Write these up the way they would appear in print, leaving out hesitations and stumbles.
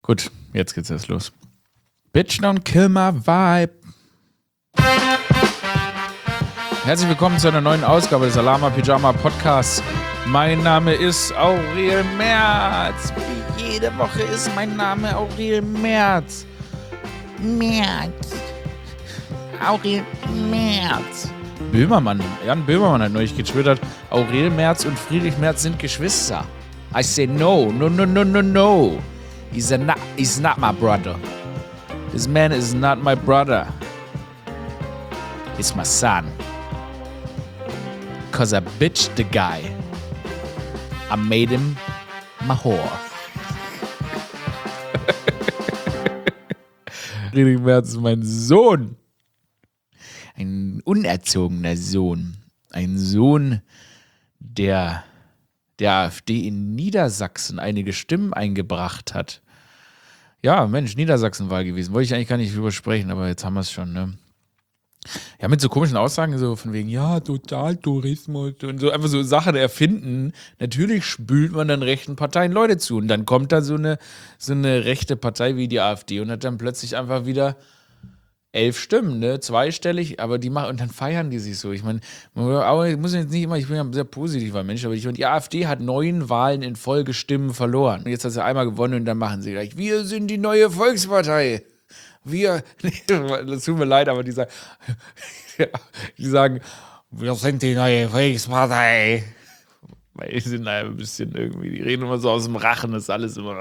Gut, jetzt geht's erst los. Bitch, don't kill my vibe. Herzlich willkommen zu einer neuen Ausgabe des Alama Pyjama Podcasts. Mein Name ist Aurel Merz. Wie jede Woche ist mein Name Aurel Merz. Aurel Merz. Jan Böhmermann hat neulich getwittert, Aurel Merz und Friedrich Merz sind Geschwister. I say no. He's not my brother. This man is not my brother. He's my son. Cause I bitched the guy. I made him my whore. Friedrich Merz ist mein Sohn. Ein unerzogener Sohn. Ein Sohn, der AfD in Niedersachsen einige Stimmen eingebracht hat. Ja, Mensch, Niedersachsenwahl gewesen. Wollte ich eigentlich gar nicht drüber sprechen, aber jetzt haben wir es schon, ne? Ja, mit so komischen Aussagen, so von wegen, ja, Totaltourismus und so einfach so Sachen erfinden. Natürlich spült man dann rechten Parteien Leute zu. Und dann kommt da so eine rechte Partei wie die AfD und hat dann plötzlich einfach wieder 11 Stimmen, ne, zweistellig, aber die machen, und dann feiern die sich so. Ich meine, ich muss jetzt nicht immer, ich bin ja ein sehr positiver Mensch, aber die AfD hat 9 Wahlen in Folge Stimmen verloren. Und jetzt hat sie einmal gewonnen und dann machen sie gleich, wir sind die neue Volkspartei. Das tut mir leid, aber die sagen, wir sind die neue Volkspartei. Weil die sind ein bisschen irgendwie, die reden immer so aus dem Rachen, das ist alles immer.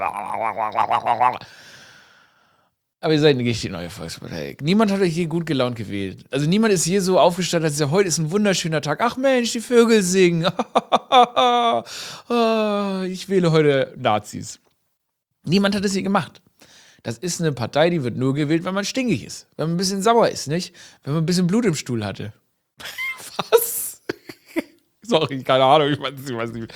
Aber ihr seid nicht die neue Volkspartei. Niemand hat euch hier gut gelaunt gewählt. Also niemand ist hier so aufgestanden, als heute ist ein wunderschöner Tag. Ach Mensch, die Vögel singen. Ich wähle heute Nazis. Niemand hat es hier gemacht. Das ist eine Partei, die wird nur gewählt, wenn man stinkig ist. Wenn man ein bisschen sauer ist, nicht? Wenn man ein bisschen Blut im Stuhl hatte. Was? Sorry, keine Ahnung, ich weiß nicht.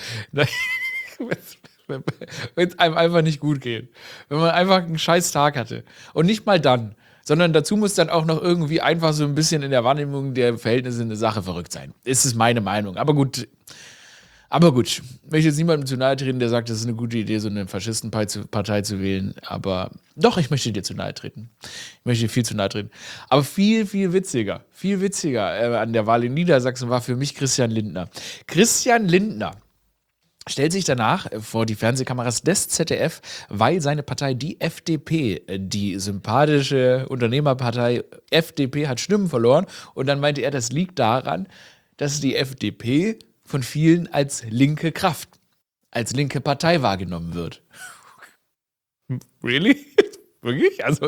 Wenn es einem einfach nicht gut geht. Wenn man einfach einen scheiß Tag hatte. Und nicht mal dann. Sondern dazu muss dann auch noch irgendwie einfach so ein bisschen in der Wahrnehmung der Verhältnisse eine Sache verrückt sein. Ist es meine Meinung. Aber gut. Ich möchte jetzt niemandem zu nahe treten, der sagt, das ist eine gute Idee, so eine Faschistenpartei zu wählen. Aber doch, ich möchte dir zu nahe treten. Ich möchte dir viel zu nahe treten. Aber viel, viel witziger an der Wahl in Niedersachsen war für mich Christian Lindner. Christian Lindner stellt sich danach vor die Fernsehkameras des ZDF, weil seine Partei, die FDP, die sympathische Unternehmerpartei FDP, hat Stimmen verloren. Und dann meinte er, das liegt daran, dass die FDP von vielen als linke Kraft, als linke Partei wahrgenommen wird. Really? Wirklich? Also,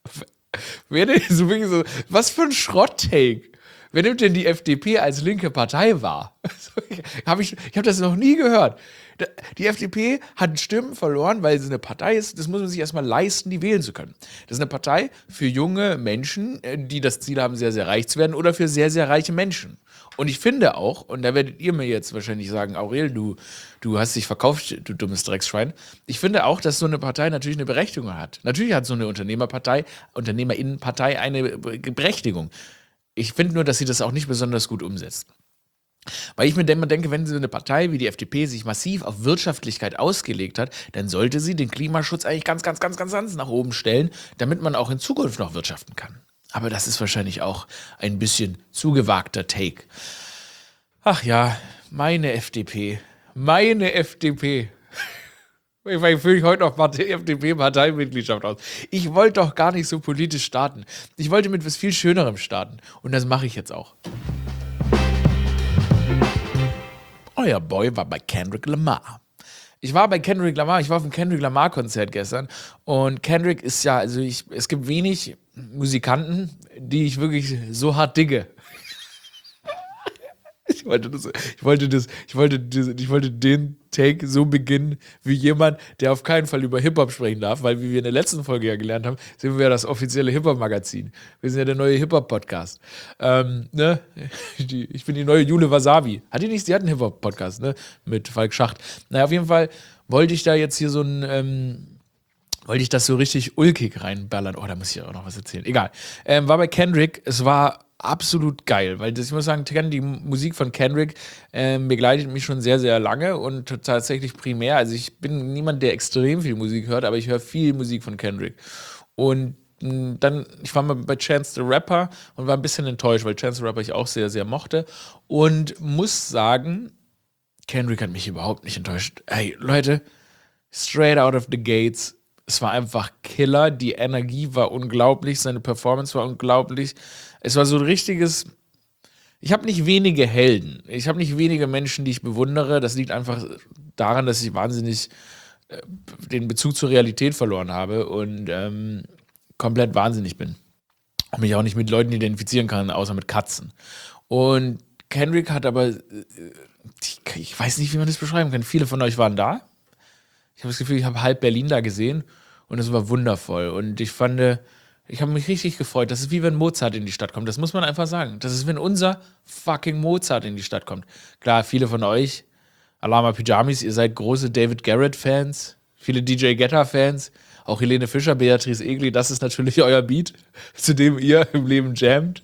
was für ein Schrott-Take. Wer nimmt denn die FDP als linke Partei wahr? Ich habe das noch nie gehört. Die FDP hat Stimmen verloren, weil sie eine Partei ist, das muss man sich erstmal leisten, die wählen zu können. Das ist eine Partei für junge Menschen, die das Ziel haben, sehr, sehr reich zu werden, oder für sehr, sehr reiche Menschen. Und ich finde auch, und da werdet ihr mir jetzt wahrscheinlich sagen, Aurel, du hast dich verkauft, du dummes Drecksschwein. Ich finde auch, dass so eine Partei natürlich eine Berechtigung hat. Natürlich hat so eine Unternehmerinnenpartei eine Berechtigung. Ich finde nur, dass sie das auch nicht besonders gut umsetzt. Weil ich mir denke, wenn so eine Partei wie die FDP sich massiv auf Wirtschaftlichkeit ausgelegt hat, dann sollte sie den Klimaschutz eigentlich ganz nach oben stellen, damit man auch in Zukunft noch wirtschaften kann. Aber das ist wahrscheinlich auch ein bisschen zu gewagter Take. Ach ja, meine FDP. Ich fülle heute noch FDP-Parteimitgliedschaft aus. Ich wollte doch gar nicht so politisch starten. Ich wollte mit was viel Schönerem starten. Und das mache ich jetzt auch. Euer Boy war bei Kendrick Lamar. Ich war auf dem Kendrick Lamar-Konzert gestern. Und Kendrick ist ja, also es gibt wenig Musikanten, die ich wirklich so hart digge. Ich wollte den Take so beginnen wie jemand, der auf keinen Fall über Hip-Hop sprechen darf, weil, wie wir in der letzten Folge ja gelernt haben, sind wir ja das offizielle Hip-Hop-Magazin. Wir sind ja der neue Hip-Hop-Podcast. Ich bin die neue Jule Wasabi. Sie hat einen Hip-Hop-Podcast, ne? Mit Falk Schacht. Naja, auf jeden Fall wollte ich da jetzt hier wollte ich das so richtig ulkig reinballern. Oh, da muss ich auch noch was erzählen. Egal. War bei Kendrick, es war absolut geil, weil ich muss sagen, die Musik von Kendrick begleitet mich schon sehr, sehr lange und tatsächlich primär. Also ich bin niemand, der extrem viel Musik hört, aber ich höre viel Musik von Kendrick. Und dann, ich war mal bei Chance the Rapper und war ein bisschen enttäuscht, weil Chance the Rapper ich auch sehr, sehr mochte. Und muss sagen, Kendrick hat mich überhaupt nicht enttäuscht. Hey, Leute, straight out of the gates. Es war einfach Killer. Die Energie war unglaublich. Seine Performance war unglaublich. Es war so ein richtiges. Ich habe nicht wenige Helden. Ich habe nicht wenige Menschen, die ich bewundere. Das liegt einfach daran, dass ich wahnsinnig den Bezug zur Realität verloren habe und komplett wahnsinnig bin. Und mich auch nicht mit Leuten identifizieren kann, außer mit Katzen. Und Kendrick hat aber, ich weiß nicht, wie man das beschreiben kann. Viele von euch waren da. Ich habe das Gefühl, ich habe halb Berlin da gesehen und es war wundervoll. Und ich habe mich richtig gefreut. Das ist wie wenn Mozart in die Stadt kommt. Das muss man einfach sagen. Das ist, wenn unser fucking Mozart in die Stadt kommt. Klar, viele von euch, Alama Pyjamis, ihr seid große David Garrett-Fans, viele DJ Guetta-Fans, auch Helene Fischer, Beatrice Egli, das ist natürlich euer Beat, zu dem ihr im Leben jammt.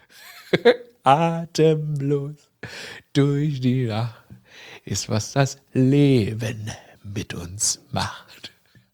Atemlos durch die Nacht ist, was das Leben mit uns macht.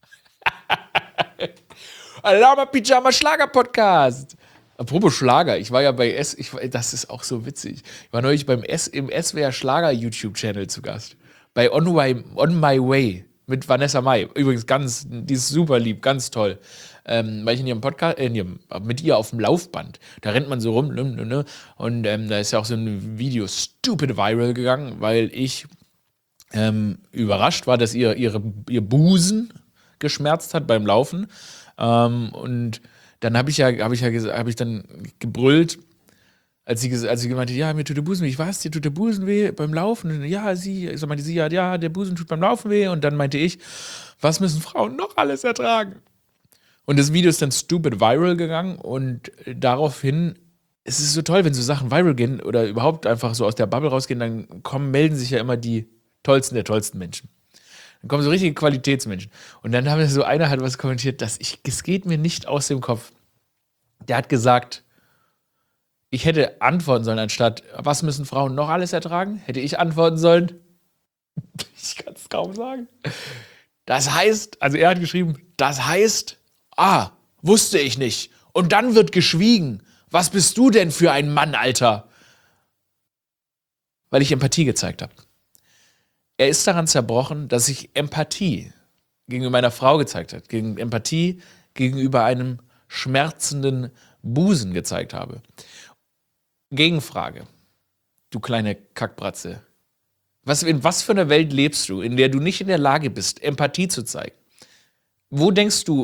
Alama Pyjama Schlager Podcast. Apropos Schlager, ich war ja bei das ist auch so witzig. Ich war neulich im SWR Schlager YouTube Channel zu Gast. Bei On My Way mit Vanessa Mai. Übrigens die ist super lieb, ganz toll. Weil ich in ihrem Podcast, mit ihr auf dem Laufband, da rennt man so rum, ne, und da ist ja auch so ein Video stupid viral gegangen, weil ich überrascht war, dass ihr Busen geschmerzt hat beim Laufen. Und dann habe ich dann gebrüllt, als sie gemeint hat, ja, mir tut der Busen weh. Ich weiß, dir tut der Busen weh beim Laufen. Und ja, meinte sie, ja, der Busen tut beim Laufen weh. Und dann meinte ich, was müssen Frauen noch alles ertragen? Und das Video ist dann stupid viral gegangen und daraufhin, es ist so toll, wenn so Sachen viral gehen oder überhaupt einfach so aus der Bubble rausgehen, dann melden sich ja immer die Tollsten der tollsten Menschen. Dann kommen so richtige Qualitätsmenschen. Und dann haben so einer hat was kommentiert, es geht mir nicht aus dem Kopf. Der hat gesagt, ich hätte antworten sollen, anstatt, was müssen Frauen noch alles ertragen? Hätte ich antworten sollen, ich kann es kaum sagen. Das heißt, also er hat geschrieben, das heißt, wusste ich nicht. Und dann wird geschwiegen. Was bist du denn für ein Mann, Alter? Weil ich Empathie gezeigt habe. Er ist daran zerbrochen, dass ich Empathie gegenüber meiner Frau gezeigt habe, Empathie gegenüber einem schmerzenden Busen gezeigt habe. Gegenfrage, du kleine Kackbratze. In was für einer Welt lebst du, in der du nicht in der Lage bist, Empathie zu zeigen? Wann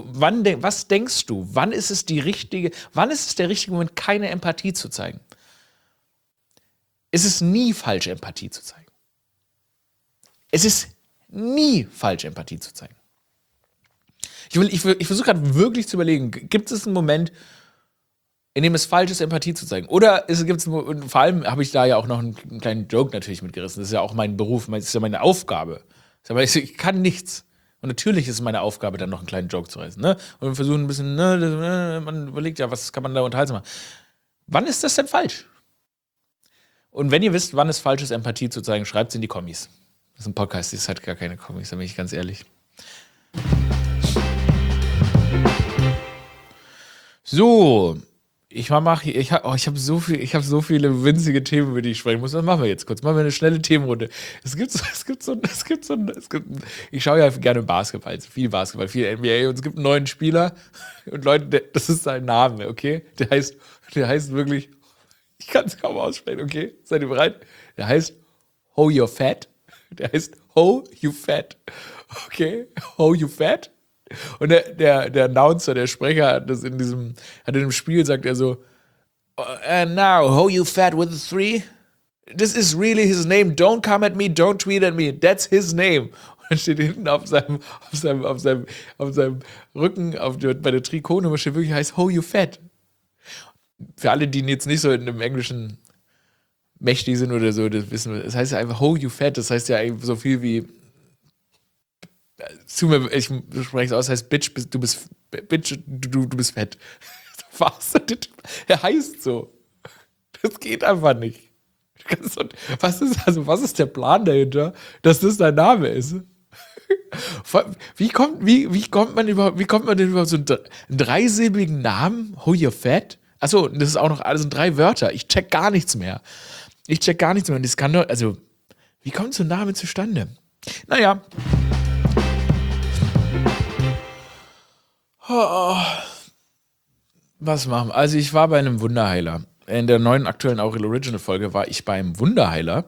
ist es der richtige Moment, keine Empathie zu zeigen? Es ist nie falsch, Empathie zu zeigen. Es ist nie falsch, Empathie zu zeigen. Ich versuche gerade wirklich zu überlegen, gibt es einen Moment, in dem es falsch ist, Empathie zu zeigen? Oder vor allem habe ich da ja auch noch einen kleinen Joke natürlich mitgerissen. Das ist ja auch mein Beruf, das ist ja meine Aufgabe. Ich kann nichts. Und natürlich ist es meine Aufgabe, dann noch einen kleinen Joke zu reißen. Ne? Und wir versuchen ein bisschen, man überlegt ja, was kann man da unterhaltsam machen. Wann ist das denn falsch? Und wenn ihr wisst, wann es falsch ist, Empathie zu zeigen, schreibt es in die Kommis. Das ist ein Podcast, das hat gar keine Kommis, da bin ich ganz ehrlich. So, ich habe so viele winzige Themen, über die ich sprechen muss. Was machen wir jetzt kurz? Machen wir eine schnelle Themenrunde. Ich schaue ja gerne Basketball, viel NBA und es gibt einen neuen Spieler und Leute, das ist sein Name, okay? Der heißt wirklich, ich kann es kaum aussprechen, okay? Seid ihr bereit? Der heißt Ho You're Fat. Der heißt Ho You Fat. Okay? Ho You Fat. Und der Announcer, der Sprecher, hat in dem Spiel sagt er so, and now, Ho You Fat with a 3? This is really his name. Don't come at me, don't tweet at me. That's his name. Und dann steht hinten auf seinem Rücken, bei der Trikotnummer steht wirklich, heißt Ho You Fat. Für alle, die jetzt nicht so in einem Englischen mächtig sind oder so, das wissen, das heißt ja einfach Ho You Fat, das heißt ja so viel wie ich spreche es aus, das heißt Bitch, du bist fett. Was? Er heißt so. Das geht einfach nicht. Was ist der Plan dahinter, dass das dein Name ist? Wie kommt man denn überhaupt so einen dreisilbigen Namen? Who you fat? Achso, das ist auch noch alles in 3 Wörter. Ich check gar nichts mehr. Das kann doch, also, wie kommt so ein Name zustande? Naja. Was machen wir? Also, ich war bei einem Wunderheiler. In der neuen aktuellen Aurel Original Folge war ich beim Wunderheiler.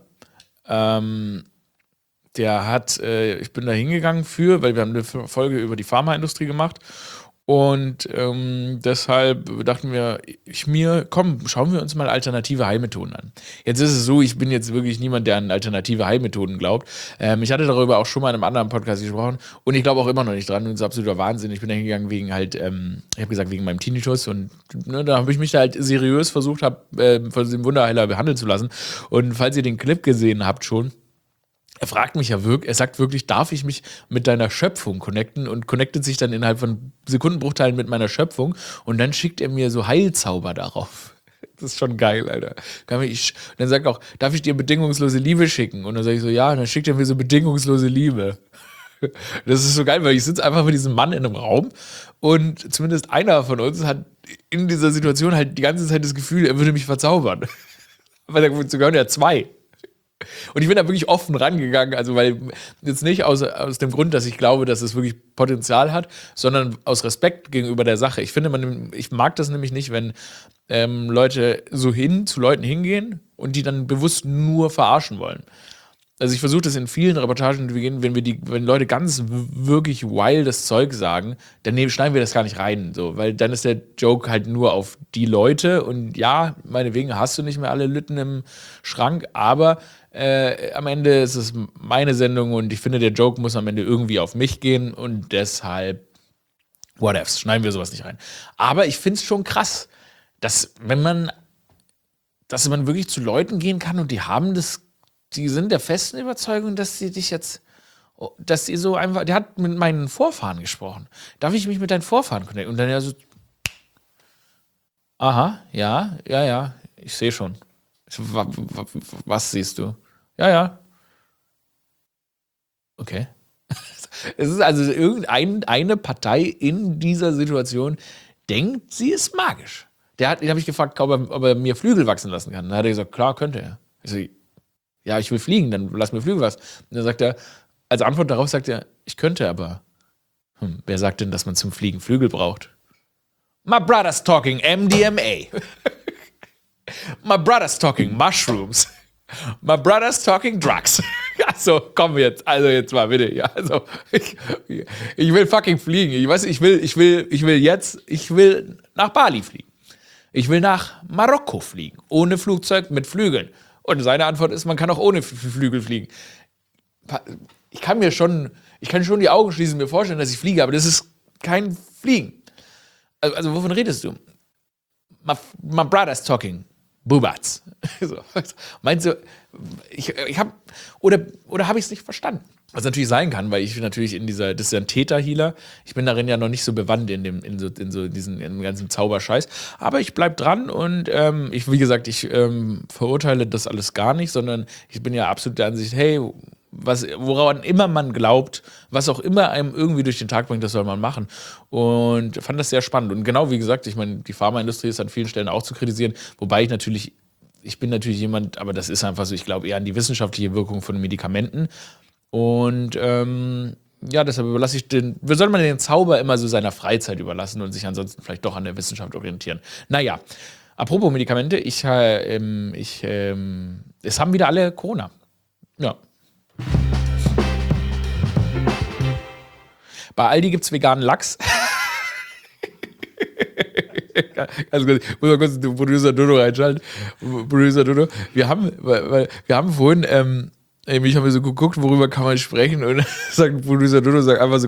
Ich bin da hingegangen weil wir haben eine Folge über die Pharmaindustrie gemacht und deshalb dachten wir, komm, schauen wir uns mal alternative Heilmethoden an. Jetzt ist es so, ich bin jetzt wirklich niemand, der an alternative Heilmethoden glaubt. Ich hatte darüber auch schon mal in einem anderen Podcast gesprochen und ich glaube auch immer noch nicht dran und das ist absoluter Wahnsinn. Ich bin da hingegangen wegen halt, ich habe gesagt, wegen meinem Tinnitus und da habe ich mich da halt seriös versucht, von dem Wunderheiler behandeln zu lassen. Und falls ihr den Clip gesehen habt schon, er fragt mich ja wirklich, er sagt wirklich, darf ich mich mit deiner Schöpfung connecten und connectet sich dann innerhalb von Sekundenbruchteilen mit meiner Schöpfung und dann schickt er mir so Heilzauber darauf. Das ist schon geil, Alter. Dann sagt er auch, darf ich dir bedingungslose Liebe schicken? Und dann sage ich so, ja, und dann schickt er mir so bedingungslose Liebe. Das ist so geil, weil ich sitze einfach mit diesem Mann in einem Raum und zumindest einer von uns hat in dieser Situation halt die ganze Zeit das Gefühl, er würde mich verzaubern. Aber dazu gehören ja 2. Und ich bin da wirklich offen rangegangen, also weil jetzt nicht aus dem Grund, dass ich glaube, dass es wirklich Potenzial hat, sondern aus Respekt gegenüber der Sache. Ich mag das nämlich nicht, wenn Leute so zu Leuten hingehen und die dann bewusst nur verarschen wollen. Also ich versuche das in vielen Reportagen, wenn Leute ganz wirklich wildes Zeug sagen, dann schneiden wir das gar nicht rein, so, weil dann ist der Joke halt nur auf die Leute und ja, meinetwegen hast du nicht mehr alle Lütten im Schrank, aber am Ende ist es meine Sendung und ich finde, der Joke muss am Ende irgendwie auf mich gehen und deshalb, whatevs, schneiden wir sowas nicht rein. Aber ich finde es schon krass, dass man wirklich zu Leuten gehen kann und die sind der festen Überzeugung, dass sie so einfach, der hat mit meinen Vorfahren gesprochen. Darf ich mich mit deinen Vorfahren connecten? Und dann ja so, aha, ja, ich sehe schon. Was siehst du? Ja. Okay. Es ist also irgendeine Partei in dieser Situation denkt, sie ist magisch. Den habe ich gefragt, ob er mir Flügel wachsen lassen kann. Dann hat er gesagt, klar, könnte er. Ich so, ja, ich will fliegen, dann lass mir Flügel wachsen. Und dann sagt er, als Antwort darauf sagt er, ich könnte, aber wer sagt denn, dass man zum Fliegen Flügel braucht? My brother's talking MDMA. My brother's talking mushrooms. My brother's talking drugs. Also, komm jetzt. Also, jetzt mal bitte. Ja, also, ich will fucking fliegen. Ich will nach Bali fliegen. Ich will nach Marokko fliegen. Ohne Flugzeug, mit Flügeln. Und seine Antwort ist, man kann auch ohne Flügel fliegen. Ich kann schon die Augen schließen und mir vorstellen, dass ich fliege, aber das ist kein Fliegen. Also, wovon redest du? My brother's talking Bubats. So. Meinst du, oder habe ich es nicht verstanden? Was natürlich sein kann, weil ich natürlich das ist ja ein Theta-Healer. Ich bin darin ja noch nicht so bewandt in diesem ganzen Zauberscheiß. Aber ich bleib dran und wie gesagt, ich verurteile das alles gar nicht, sondern ich bin ja absolut der Ansicht, hey, woran immer man glaubt, was auch immer einem irgendwie durch den Tag bringt, das soll man machen. Und fand das sehr spannend. Und genau wie gesagt, ich meine, die Pharmaindustrie ist an vielen Stellen auch zu kritisieren, wobei ich bin natürlich jemand, aber das ist einfach so, ich glaube eher an die wissenschaftliche Wirkung von Medikamenten. Und deshalb soll man den Zauber immer so seiner Freizeit überlassen und sich ansonsten vielleicht doch an der Wissenschaft orientieren. Naja, apropos Medikamente, es haben wieder alle Corona. Ja. Bei Aldi gibt es veganen Lachs. Also muss mal kurz den Producer Dodo reinschalten. Producer Dodo. Wir haben vorhin, ich habe mir so geguckt, worüber kann man sprechen und sagt Producer Dodo, sagt einfach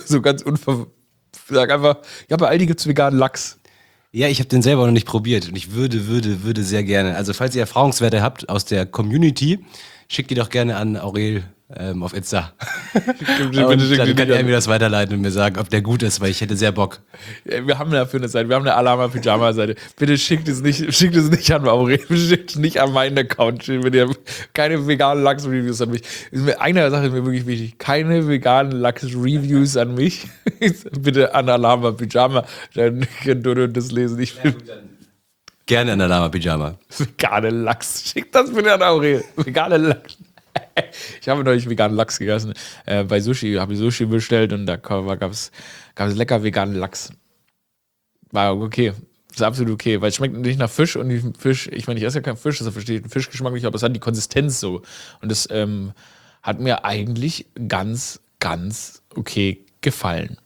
sag einfach, ja, bei Aldi gibt es veganen Lachs. Ja, ich habe den selber noch nicht probiert und ich würde sehr gerne, also falls ihr Erfahrungswerte habt aus der Community, schickt die doch gerne an Aurel auf Insta. Bitte Und schick dann den kann nicht er an. mir das weiterleiten und mir sagen, ob der gut ist, weil ich hätte sehr Bock. Wir haben dafür eine Seite, wir haben eine Alama-Pyjama-Seite. Bitte schickt es nicht an Aurel, bitte schickt es nicht an meinen Account. Bitte keine veganen Lachs-Reviews an mich. Eine Sache ist mir wirklich wichtig, keine veganen Lachs-Reviews an mich. Bitte an Alama-Pyjama, dann könnt ihr das lesen. Ich will Gerne in der Lama-Pyjama. vegane Lachs. Schickt das bitte an Aurel. Vegane Lachs. Ich habe neulich veganen Lachs gegessen. Bei Sushi habe ich Sushi bestellt und da gab es lecker veganen Lachs. War okay. Ist absolut okay, weil es schmeckt nicht nach Fisch und die Fisch, ich meine, ich esse ja keinen Fisch, deshalb verstehe ich den Fischgeschmack nicht, aber es hat die Konsistenz so. Und das hat mir eigentlich ganz, ganz okay gefallen.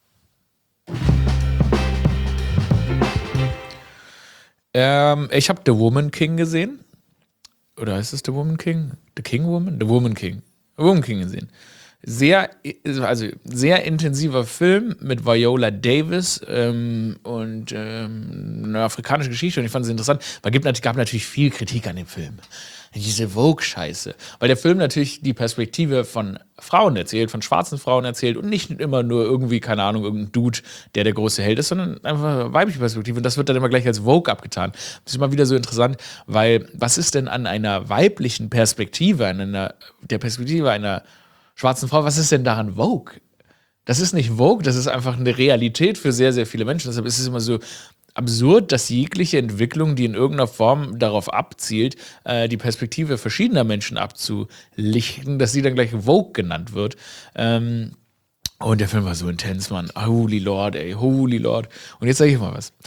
Ich habe The Woman King gesehen. Oder heißt es The Woman King? The King Woman? The Woman King. The Woman King gesehen. Sehr intensiver Film mit Viola Davis und eine afrikanische Geschichte und ich fand es interessant, weil gab natürlich viel Kritik an dem Film. Diese Vogue-Scheiße. Weil der Film natürlich die Perspektive von Frauen erzählt, von schwarzen Frauen erzählt und nicht immer nur irgendwie, keine Ahnung, irgendein Dude, der große Held ist, sondern einfach eine weibliche Perspektive. Und das wird dann immer gleich als Vogue abgetan. Das ist immer wieder so interessant, weil was ist denn an einer weiblichen Perspektive, der Perspektive einer schwarzen Frau, was ist denn daran Vogue? Das ist nicht Vogue, das ist einfach eine Realität für sehr, sehr viele Menschen. Deshalb ist es immer so absurd, dass jegliche Entwicklung, die in irgendeiner Form darauf abzielt, die Perspektive verschiedener Menschen abzulichten, dass sie dann gleich Vogue genannt wird. Und der Film war so intens, Mann. Holy Lord, ey, holy Lord. Und jetzt sage ich mal was.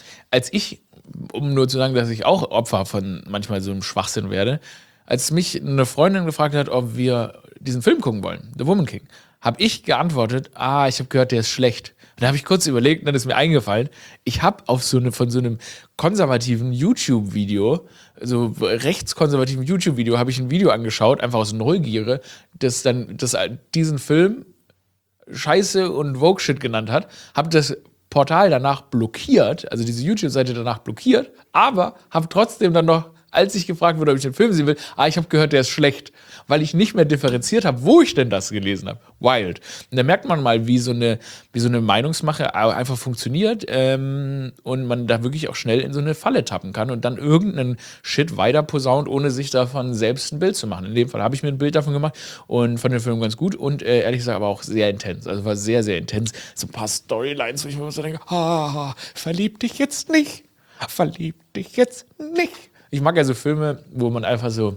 Um nur zu sagen, dass ich auch Opfer von manchmal so einem Schwachsinn werde, als mich eine Freundin gefragt hat, ob wir diesen Film gucken wollen, The Woman King, habe ich geantwortet, ich habe gehört, der ist schlecht. Und da habe ich kurz überlegt, und dann ist mir eingefallen, ich habe von so einem konservativen YouTube-Video, so rechtskonservativen YouTube-Video, habe ich ein Video angeschaut, einfach aus Neugierde, das diesen Film Scheiße und Vogue-Shit genannt hat, habe das Portal danach blockiert, also diese YouTube-Seite danach blockiert, aber habe trotzdem dann noch, als ich gefragt wurde, ob ich den Film sehen will, ich habe gehört, der ist schlecht, weil ich nicht mehr differenziert habe, wo ich denn das gelesen habe. Wild. Und da merkt man mal, wie so eine Meinungsmache einfach funktioniert und man da wirklich auch schnell in so eine Falle tappen kann und dann irgendeinen Shit weiter posaunt, ohne sich davon selbst ein Bild zu machen. In dem Fall habe ich mir ein Bild davon gemacht und fand den Film ganz gut und ehrlich gesagt aber auch sehr intens. Also war sehr, sehr intens. So ein paar Storylines, wo ich mir so denke, verlieb dich jetzt nicht. Verlieb dich jetzt nicht. Ich mag ja so Filme, wo man einfach so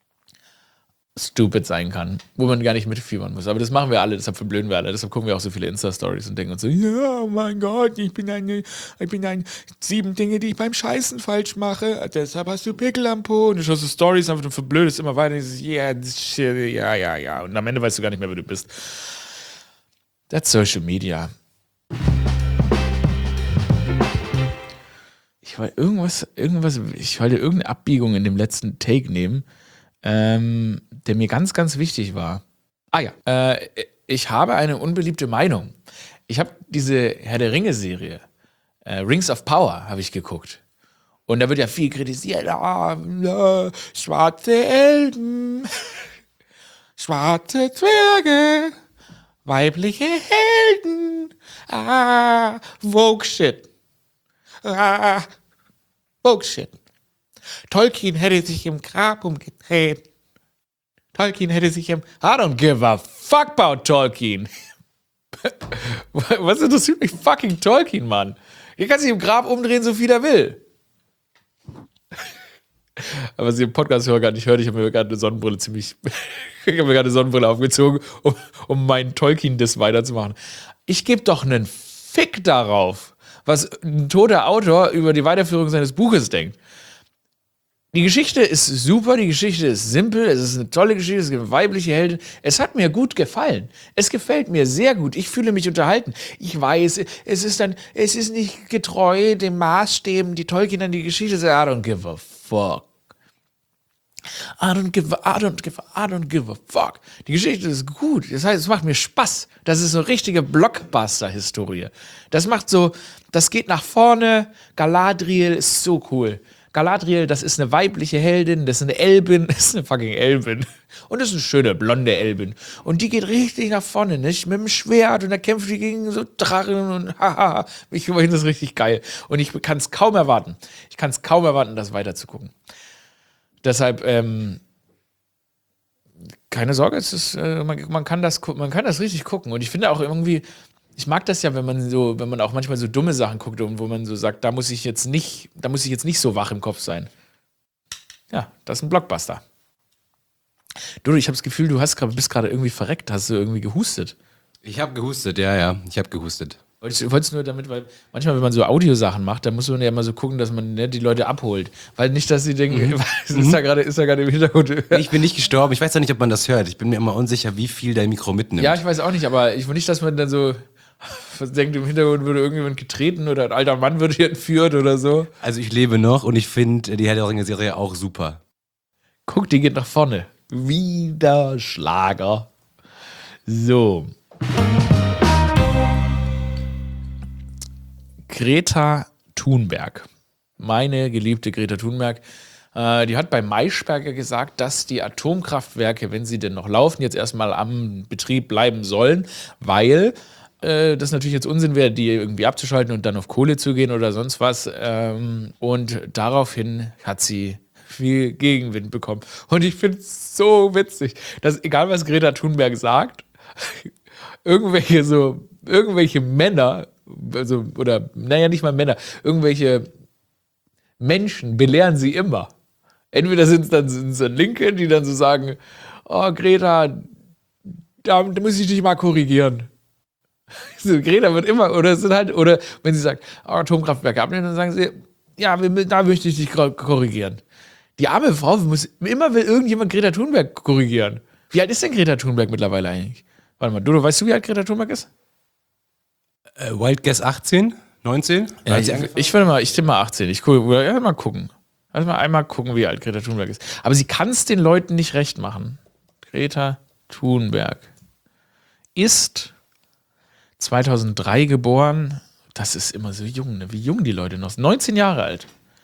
stupid sein kann, wo man gar nicht mitfiebern muss. Aber das machen wir alle, deshalb verblöden wir alle. Deshalb gucken wir auch so viele Insta-Stories und denken uns so, ja, oh mein Gott, ich bin ein 7 Dinge, die ich beim Scheißen falsch mache. Deshalb hast du Pickel am Po. Und du schaust so Stories einfach und verblödest immer weiter. Und du sagst, ja. Und am Ende weißt du gar nicht mehr, wer du bist. That's Social Media. Ich wollte irgendeine Abbiegung in dem letzten Take nehmen, der mir ganz, ganz wichtig war. Ich habe eine unbeliebte Meinung. Ich habe diese Herr der Ringe-Serie, Rings of Power, habe ich geguckt. Und da wird ja viel kritisiert. Schwarze Elben, schwarze Zwerge, weibliche Helden, Vogue-Shit. Bullshit. Tolkien hätte sich im Grab umgedreht. I don't give a fuck about Tolkien. Was interessiert mich fucking Tolkien, Mann? Ihr kann sich im Grab umdrehen, so viel er will. Aber was ihr im Podcast hören gar nicht hört, ich habe mir gerade eine Sonnenbrille aufgezogen, um meinen Tolkien-Diss weiterzumachen. Ich gebe doch einen Fick darauf, was ein toter Autor über die Weiterführung seines Buches denkt. Die Geschichte ist super, die Geschichte ist simpel, es ist eine tolle Geschichte, es gibt weibliche Helden. Es hat mir gut gefallen. Es gefällt mir sehr gut. Ich fühle mich unterhalten. Ich weiß, es ist nicht getreu den Maßstäben, die Tolkien an die Geschichte sagt. I don't give a fuck. I don't give a fuck. Die Geschichte ist gut. Das heißt, es macht mir Spaß. Das ist so eine richtige Blockbuster-Historie. Das geht nach vorne. Galadriel ist so cool. Galadriel, das ist eine weibliche Heldin, das ist eine Elbin, das ist eine fucking Elbin. Und das ist eine schöne, blonde Elbin. Und die geht richtig nach vorne, nicht? Mit dem Schwert und da kämpft die gegen so Drachen und haha. Ich finde das richtig geil. Und ich kann es kaum erwarten. Das weiterzugucken. Deshalb, keine Sorge, es ist, man kann das richtig gucken. Und ich finde auch irgendwie, ich mag das ja, wenn man auch manchmal so dumme Sachen guckt und wo man so sagt, da muss ich jetzt nicht so wach im Kopf sein. Ja, das ist ein Blockbuster. Dodo, ich habe das Gefühl, bist gerade irgendwie verreckt, hast du irgendwie gehustet. Ich habe gehustet, ja, ich habe gehustet. Wolltest nur damit, weil manchmal, wenn man so Audiosachen macht, dann muss man ja immer so gucken, dass man die Leute abholt. Weil nicht, dass sie denken, ist da gerade im Hintergrund. Ich bin nicht gestorben, ich weiß ja nicht, ob man das hört. Ich bin mir immer unsicher, wie viel dein Mikro mitnimmt. Ja, ich weiß auch nicht, aber ich will nicht, dass man dann so denkt, im Hintergrund würde irgendjemand getreten oder ein alter Mann würde hier entführt oder so. Also ich lebe noch und ich finde die Herr der Ringe-Serie auch super. Guck, die geht nach vorne. Wieder Schlager. So. Greta Thunberg. Meine geliebte Greta Thunberg. Die hat bei Maischberger gesagt, dass die Atomkraftwerke, wenn sie denn noch laufen, jetzt erstmal am Betrieb bleiben sollen, weil das natürlich jetzt Unsinn wäre, die irgendwie abzuschalten und dann auf Kohle zu gehen oder sonst was. Und daraufhin hat sie viel Gegenwind bekommen. Und ich finde es so witzig, dass egal was Greta Thunberg sagt, irgendwelche Männer, also, oder, naja, nicht mal Männer, irgendwelche Menschen belehren sie immer. Entweder sind es dann Linke, die dann so sagen, oh Greta, da muss ich dich mal korrigieren. So, Greta wird immer, oder wenn sie sagt, Atomkraftwerke abnehmen, dann sagen sie, ja, da möchte ich dich korrigieren. Die arme Frau will irgendjemand Greta Thunberg korrigieren. Wie alt ist denn Greta Thunberg mittlerweile eigentlich? Warte mal, Dodo, weißt du, wie alt Greta Thunberg ist? Wild Guess 18? 19? Ja, ich tippe mal 18. Mal gucken. Lass mal einmal gucken, wie alt Greta Thunberg ist. Aber sie kann es den Leuten nicht recht machen. Greta Thunberg ist 2003 geboren. Das ist immer so jung, ne? Wie jung die Leute noch sind. 19 Jahre alt.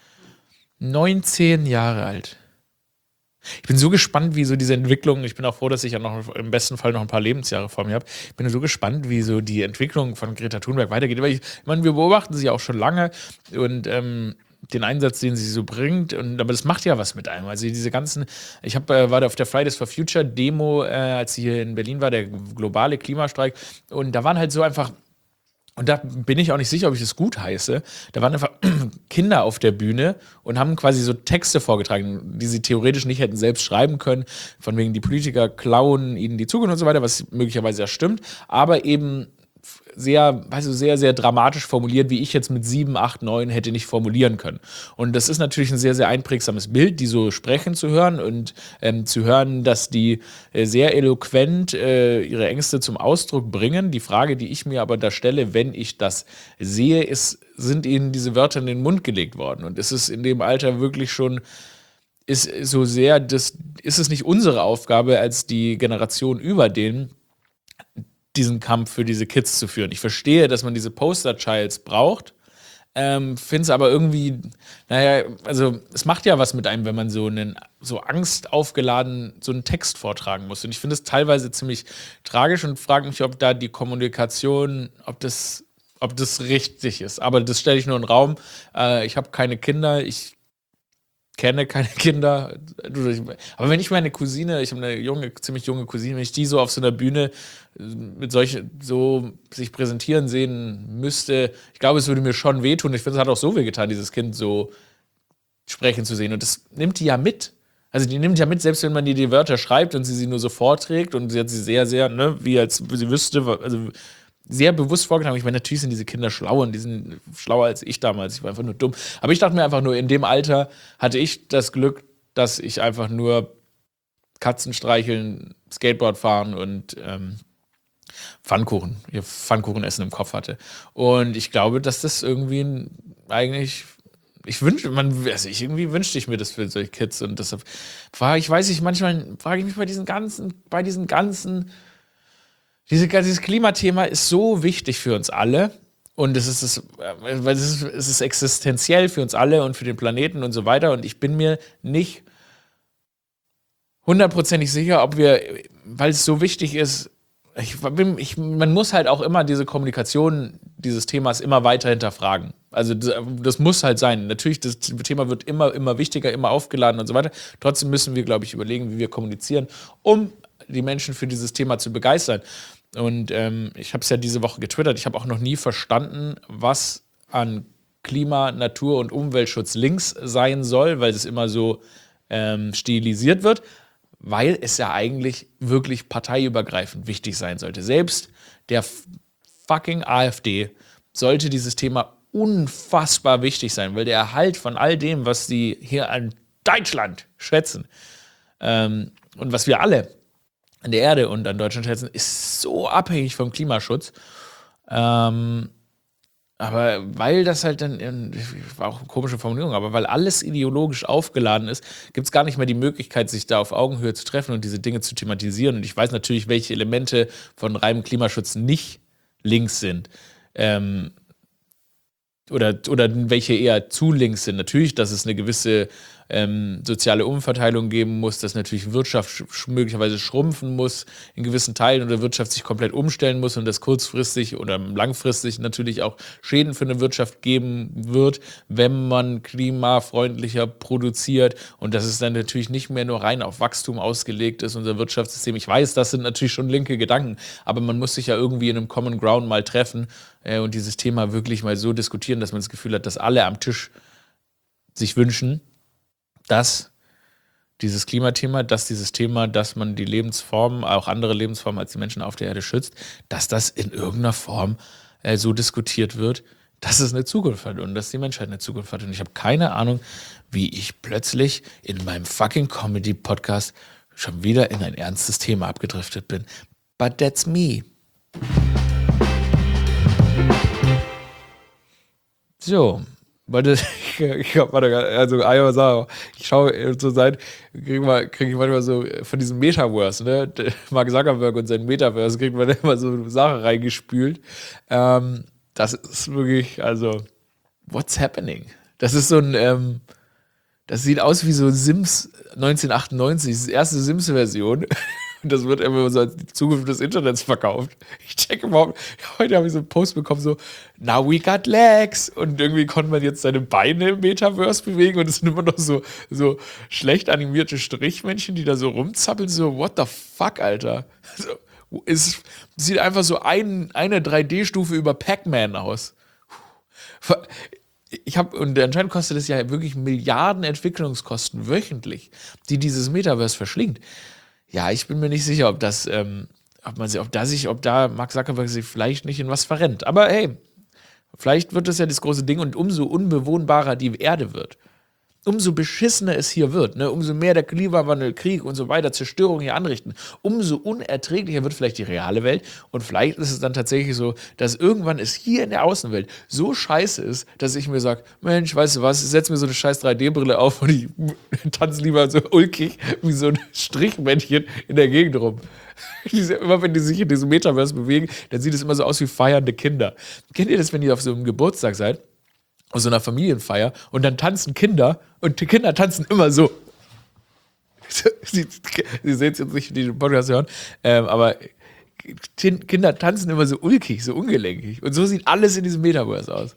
19 Jahre alt. Ich bin so gespannt, wie so diese Entwicklung, ich bin auch froh, dass ich ja noch im besten Fall noch ein paar Lebensjahre vor mir habe. Ich bin so gespannt, wie so die Entwicklung von Greta Thunberg weitergeht. Weil ich meine, wir beobachten sie ja auch schon lange und den Einsatz, den sie so bringt, aber das macht ja was mit einem. Also diese ganzen, war da auf der Fridays for Future Demo, als sie hier in Berlin war, der globale Klimastreik, und da waren halt so einfach. Und da bin ich auch nicht sicher, ob ich das gut heiße. Da waren einfach Kinder auf der Bühne und haben quasi so Texte vorgetragen, die sie theoretisch nicht hätten selbst schreiben können. Von wegen, die Politiker klauen ihnen die Zukunft und so weiter, was möglicherweise ja stimmt. Aber eben sehr, sehr, sehr dramatisch formuliert, wie ich jetzt mit 7, 8, 9 hätte nicht formulieren können. Und das ist natürlich ein sehr, sehr einprägsames Bild, die so sprechen zu hören und zu hören, dass die sehr eloquent ihre Ängste zum Ausdruck bringen. Die Frage, die ich mir aber da stelle, wenn ich das sehe, sind ihnen diese Wörter in den Mund gelegt worden? Und ist es in dem Alter wirklich schon ist es nicht unsere Aufgabe als die Generation über denen, diesen Kampf für diese Kids zu führen. Ich verstehe, dass man diese Poster-Childs braucht, finde es aber irgendwie, also es macht ja was mit einem, wenn man so angstaufgeladen so einen Text vortragen muss. Und ich finde es teilweise ziemlich tragisch und frage mich, ob da die Kommunikation, ob das richtig ist. Aber das stelle ich nur in den Raum. Ich habe keine Kinder, ich kenne keine Kinder. Aber wenn ich meine Cousine, ich habe eine ziemlich junge Cousine, wenn ich die so auf so einer Bühne mit so sich präsentieren sehen müsste, ich glaube, es würde mir schon wehtun. Ich finde, es hat auch so wehgetan, dieses Kind so sprechen zu sehen. Und das nimmt die ja mit. Also die nimmt ja mit, selbst wenn man ihr die Wörter schreibt und sie nur so vorträgt und sie hat sie sehr, sehr, wie als sie wüsste, also sehr bewusst vorgetragen. Ich meine, natürlich sind diese Kinder schlau und die sind schlauer als ich damals. Ich war einfach nur dumm. Aber ich dachte mir einfach nur, in dem Alter hatte ich das Glück, dass ich einfach nur Katzen streicheln, Skateboard fahren und Pfannkuchen essen im Kopf hatte. Und ich glaube, dass das irgendwie eigentlich, irgendwie wünschte ich mir das für solche Kids. Und deshalb manchmal frage ich mich bei diesen ganzen dieses Klimathema ist so wichtig für uns alle Und weil es ist existenziell für uns alle und für den Planeten und so weiter. Und ich bin mir nicht hundertprozentig sicher, ob wir, weil es so wichtig ist, man muss halt auch immer diese Kommunikation dieses Themas immer weiter hinterfragen. Also das muss halt sein. Natürlich, das Thema wird immer wichtiger, immer aufgeladen und so weiter. Trotzdem müssen wir, glaube ich, überlegen, wie wir kommunizieren, um die Menschen für dieses Thema zu begeistern. Und ich habe es ja diese Woche getwittert. Ich habe auch noch nie verstanden, was an Klima-, Natur- und Umweltschutz links sein soll, weil es immer so stilisiert wird. Weil es ja eigentlich wirklich parteiübergreifend wichtig sein sollte. Selbst der fucking AfD sollte dieses Thema unfassbar wichtig sein, weil der Erhalt von all dem, was sie hier an Deutschland schätzen und was wir alle an der Erde und an Deutschland schätzen, ist so abhängig vom Klimaschutz. Aber weil das halt dann, war auch eine komische Formulierung, aber weil alles ideologisch aufgeladen ist, gibt es gar nicht mehr die Möglichkeit, sich da auf Augenhöhe zu treffen und diese Dinge zu thematisieren. Und ich weiß natürlich, welche Elemente von reinem Klimaschutz nicht links sind. Oder welche eher zu links sind. Natürlich, dass es eine gewisse soziale Umverteilung geben muss, dass natürlich Wirtschaft möglicherweise schrumpfen muss in gewissen Teilen oder Wirtschaft sich komplett umstellen muss und das kurzfristig oder langfristig natürlich auch Schäden für eine Wirtschaft geben wird, wenn man klimafreundlicher produziert und dass es dann natürlich nicht mehr nur rein auf Wachstum ausgelegt ist, unser Wirtschaftssystem. Ich weiß, das sind natürlich schon linke Gedanken, aber man muss sich ja irgendwie in einem Common Ground mal treffen und dieses Thema wirklich mal so diskutieren, dass man das Gefühl hat, dass alle am Tisch sich wünschen, dass dieses Klimathema, dass dieses Thema, dass man die Lebensformen, auch andere Lebensformen als die Menschen auf der Erde schützt, dass das in irgendeiner Form so diskutiert wird, dass es eine Zukunft hat und dass die Menschheit eine Zukunft hat. Und ich habe keine Ahnung, wie ich plötzlich in meinem fucking Comedy-Podcast schon wieder in ein ernstes Thema abgedriftet bin. But that's me. So, ich schaue zur Seite, kriege ich manchmal so von diesem Metaverse, ne? Mark Zuckerberg und sein Metaverse kriegt man immer so Sachen reingespült. Das ist wirklich, also, what's happening? Das ist so ein, das sieht aus wie so Sims 1998, das erste Sims-Version. Und das wird immer so als die Zukunft des Internets verkauft. Ich check überhaupt, heute habe ich so einen Post bekommen, so, now we got legs. Und irgendwie konnte man jetzt seine Beine im Metaverse bewegen und es sind immer noch so schlecht animierte Strichmännchen, die da so rumzappeln, so, what the fuck, Alter. Also, es sieht einfach so eine 3D-Stufe über Pac-Man aus. Und anscheinend kostet es ja wirklich Milliarden Entwicklungskosten wöchentlich, die dieses Metaverse verschlingt. Ja, ich bin mir nicht sicher, ob da Mark Zuckerberg sich vielleicht nicht in was verrennt. Aber hey, vielleicht wird das ja das große Ding und umso unbewohnbarer die Erde wird, umso beschissener es hier wird, ne? Umso mehr der Klimawandel, Krieg und so weiter, Zerstörung hier anrichten, umso unerträglicher wird vielleicht die reale Welt und vielleicht ist es dann tatsächlich so, dass irgendwann es hier in der Außenwelt so scheiße ist, dass ich mir sage, Mensch, weißt du was, setz mir so eine scheiß 3D-Brille auf und ich tanze lieber so ulkig wie so ein Strichmännchen in der Gegend rum. Immer wenn die sich in diesem Metaverse bewegen, dann sieht es immer so aus wie feiernde Kinder. Kennt ihr das, wenn ihr auf so einem Geburtstag seid? Aus so einer Familienfeier und dann tanzen Kinder und die Kinder tanzen immer so. Sie sehen es jetzt nicht, die den Podcast hören, aber Kinder tanzen immer so ulkig, so ungelenkig. Und so sieht alles in diesem Metaverse aus.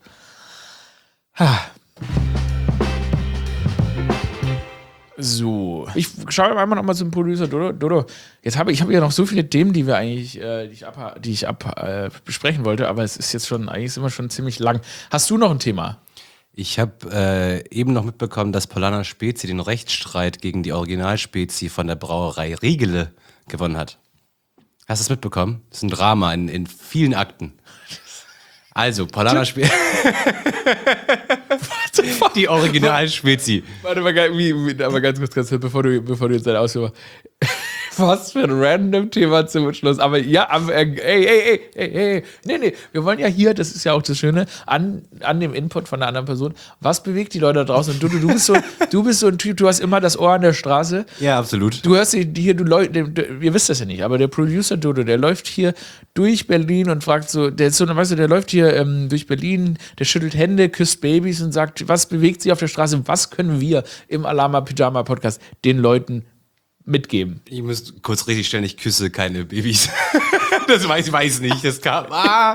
So, ich schaue einmal nochmal zum Producer Dodo. Jetzt ich habe ja noch so viele Themen, die wir eigentlich, die ich besprechen wollte, aber es ist jetzt schon, eigentlich ist immer schon ziemlich lang. Hast du noch ein Thema? Ich habe eben noch mitbekommen, dass Polana Spezi den Rechtsstreit gegen die Originalspezi von der Brauerei Riegele gewonnen hat. Hast du es mitbekommen? Das ist ein Drama in vielen Akten. Also, Polana Spezi. Die Originalspezi. Warte mal, aber ganz kurz, bevor du jetzt deine Ausführung machst. Was für ein random Thema zum Schluss. Aber ja, ey. Nee. Wir wollen ja hier, das ist ja auch das Schöne, an dem Input von einer anderen Person. Was bewegt die Leute da draußen? Und du bist so ein Typ, du hast immer das Ohr an der Straße. Ja, absolut. Du hörst hier, ihr wisst das ja nicht, aber der Producer Dodo, der läuft hier durch Berlin und fragt so, der läuft hier durch Berlin, der schüttelt Hände, küsst Babys und sagt, was bewegt sie auf der Straße? Was können wir im Alama Pyjama Podcast den Leuten mitgeben? Ich muss kurz richtig stellen, ich küsse keine Babys. Das weiß nicht, das kam.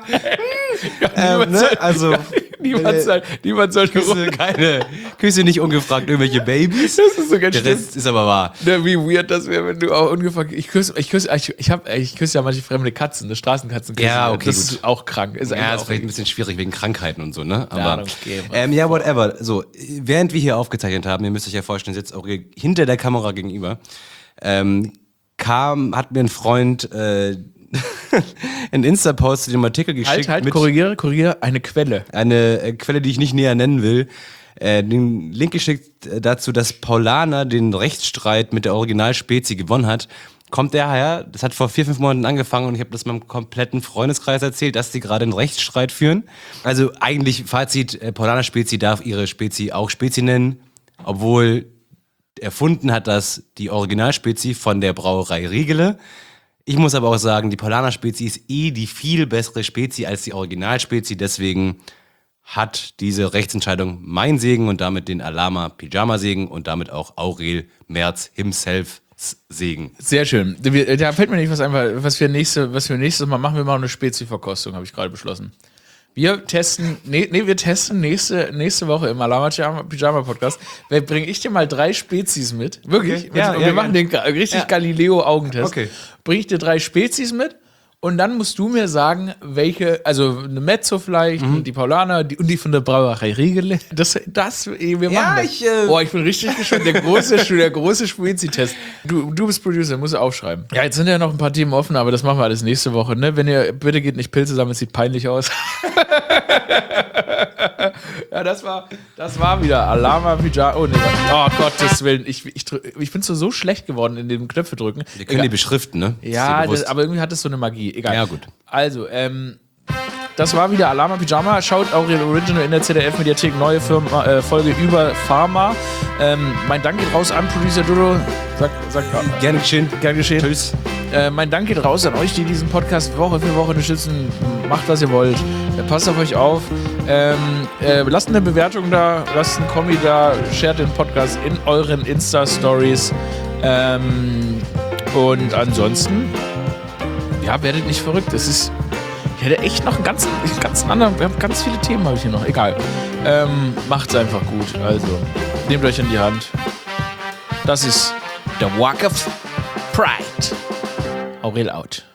Niemand soll Küsse nicht ungefragt irgendwelche Babys. Das ist so ganz Der Rest ist aber wahr. Wie weird das wäre, wenn du auch ungefragt. Ich küsse ja manche fremde Katzen, eine Straßenkatzen. Ja, okay, das gut. ist auch krank. Ist Ja, ist vielleicht ein bisschen schwierig wegen Krankheiten und so, ne? Aber ja, whatever. So, während wir hier aufgezeichnet haben, ihr müsst euch ja vorstellen, sitzt auch hinter der Kamera gegenüber, hat mir ein Freund einen Insta-Post zu dem Artikel geschickt. Korrigiere, eine Quelle. Eine Quelle, die ich nicht näher nennen will. Den Link geschickt dazu, dass Paulaner den Rechtsstreit mit der Originalspezie gewonnen hat. Kommt daher, das hat vor 4-5 Monaten angefangen und ich habe das meinem kompletten Freundeskreis erzählt, dass die gerade einen Rechtsstreit führen. Also eigentlich Fazit, Paulaner Spezie darf ihre Spezie auch Spezie nennen, obwohl erfunden hat das die Originalspezie von der Brauerei Riegele. Ich muss aber auch sagen, die Paulaner Spezie ist die viel bessere Spezie als die Originalspezie, deswegen hat diese Rechtsentscheidung mein Segen und damit den Alama Pyjama Segen und damit auch Aurel Merz himself Segen. Sehr schön. Da fällt mir nicht was ein, was wir nächstes Mal machen. Wir machen eine Spezi-Verkostung, habe ich gerade beschlossen. Wir testen nächste Woche im Alama Pyjama Podcast. Bringe ich dir mal 3 Spezies mit. Wirklich. Okay. Ja, wir machen den richtig Galileo-Augentest. Okay. Bringe ich dir 3 Spezies mit und dann musst du mir sagen, welche, also eine Mezzo vielleicht, die Paulaner und die von der Brauerei Riegele. Wir machen das. Ich bin richtig gespannt. Der große Spezi-Test. Du bist Producer, musst du aufschreiben. Ja, jetzt sind ja noch ein paar Themen offen, aber das machen wir alles nächste Woche. Ne? Bitte geht nicht Pilze sammeln, es sieht peinlich aus. Ja, das war wieder Alama Pyjama. Oh, nee, Gottes Willen. Ich bin so schlecht geworden in dem Knöpfe drücken. Wir können die beschriften, ne? Ja, aber irgendwie hat das so eine Magie. Egal. Ja, gut. Also, das war wieder Alama Pyjama. Schaut auch Aurel Original in der ZDF-Mediathek. Neue Folge über Pharma. Mein Dank geht raus an Producer Dodo. Sag Gerne geschehen. Tschüss. Mein Dank geht raus an euch, die diesen Podcast Woche für Woche unterstützen. Macht, was ihr wollt. Passt auf euch auf. Lasst eine Bewertung da, lasst einen Kommi da, shared den Podcast in euren Insta-Stories. Und ansonsten, ja, werdet nicht verrückt. Ich hätte echt noch einen ganz anderen, wir haben ganz viele Themen, habe ich hier noch. Egal. Macht's einfach gut. Also, nehmt euch in die Hand. Das ist der Walk of Pride. Aurel out.